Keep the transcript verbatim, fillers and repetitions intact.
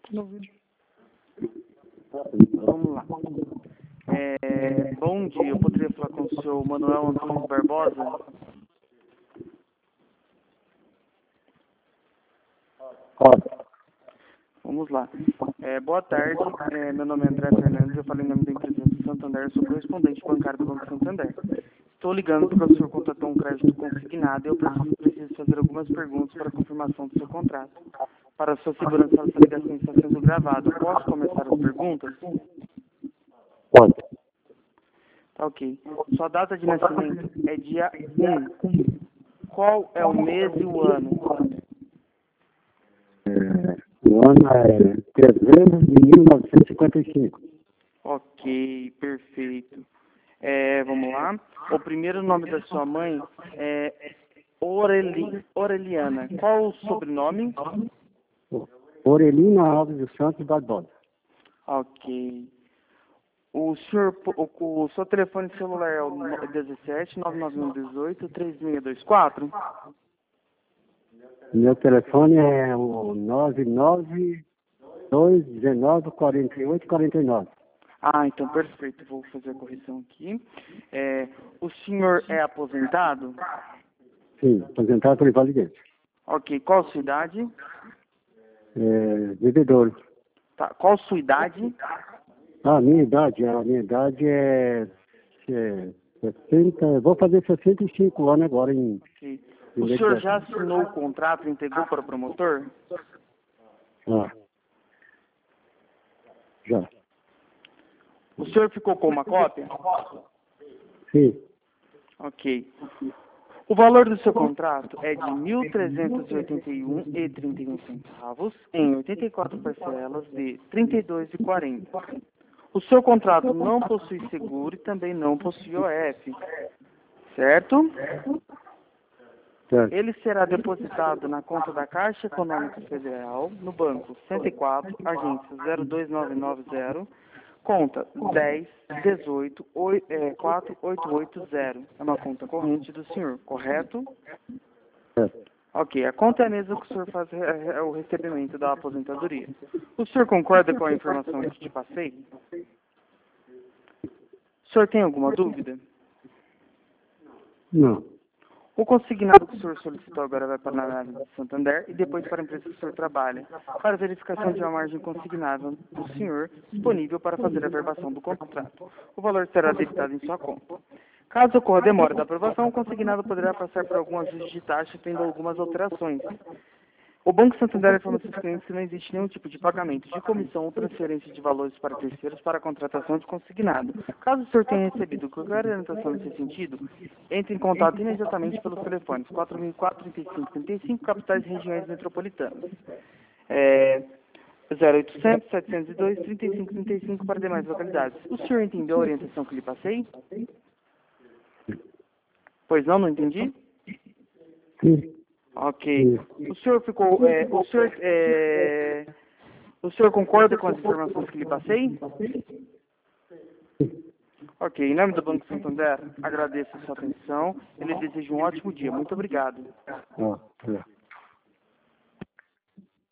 No vídeo. Vamos lá. É, bom dia, eu poderia falar com o senhor Manuel Antônio Barbosa? Pode. Vamos lá. É, boa tarde, é, meu nome é André Fernandes, eu falei em nome da empresa Santander, sou correspondente bancário do Banco Santander. Estou ligando porque o senhor contratou um crédito consignado e eu preciso, preciso fazer algumas perguntas para confirmação do seu contrato. Para a sua segurança, essa ligação está sendo gravada. Posso começar as perguntas? Pode. Tá, ok. Sua data de nascimento é dia um. Qual é o mês e o ano? É, o ano é dezembro de mil novecentos e cinquenta e cinco. Ok, perfeito. É, vamos lá. O primeiro nome da sua mãe é Oreli, Oreliana. Qual o sobrenome? Orelina Alves dos Santos Barbosa. Ok. O senhor, o, o seu telefone celular é o dezessete, nove nove um, dezoito, três seis dois quatro? Meu telefone é o nove nove dois um nove, quatro oito quatro nove. Ah, então perfeito. Vou fazer a correção aqui. É, o senhor é aposentado? Sim, aposentado por invalidez. Ok. Qual a sua idade? É, devedor. Tá. Qual a sua idade? Ah, a minha idade, a minha idade é, é sessenta, vou fazer sessenta e cinco anos agora em... Ok. em O mês senhor de- já assinou o contrato e entregou para o promotor? Ah, já. O senhor ficou com uma cópia? Sim. Ok. O valor do seu contrato é de mil trezentos e oitenta e um reais e trinta e um centavos em oitenta e quatro parcelas de trinta e dois reais e quarenta centavos. O seu contrato não possui seguro e também não possui O F, certo? Certo. Ele será depositado na conta da Caixa Econômica Federal, no banco cento e quatro, agência zero dois nove nove zero, conta dez dezoito quatro oito oito zero. É uma conta corrente do senhor, correto? Certo. Ok, a conta é a mesma que o senhor faz é, é o recebimento da aposentadoria. O senhor concorda com a informação que te passei? O senhor tem alguma dúvida? Não. O consignado que o senhor solicitou agora vai para a análise de Santander e depois para a empresa que o senhor trabalha, para verificação de uma margem consignável do senhor disponível para fazer a verbação do contrato. O valor será debitado em sua conta. Caso ocorra demora da aprovação, o consignado poderá passar por algum ajuste de taxa, tendo algumas alterações. O Banco Santander informa seus clientes que não existe nenhum tipo de pagamento de comissão ou transferência de valores para terceiros para a contratação de consignado. Caso o senhor tenha recebido qualquer orientação nesse sentido, entre em contato imediatamente pelos telefones quatro mil e quatro, trinta e cinco, trinta e cinco, capitais e regiões metropolitanas. É, zero oitocentos, setecentos e dois, trinta e cinco, trinta e cinco para demais localidades. O senhor entendeu a orientação que lhe passei? Pois não, não entendi? Sim. Ok. O senhor ficou... É, o senhor... É, o senhor concorda com as informações que lhe passei? Ok. Em nome do Banco Santander, agradeço a sua atenção. Ele deseja um ótimo dia. Muito obrigado. Ah, é.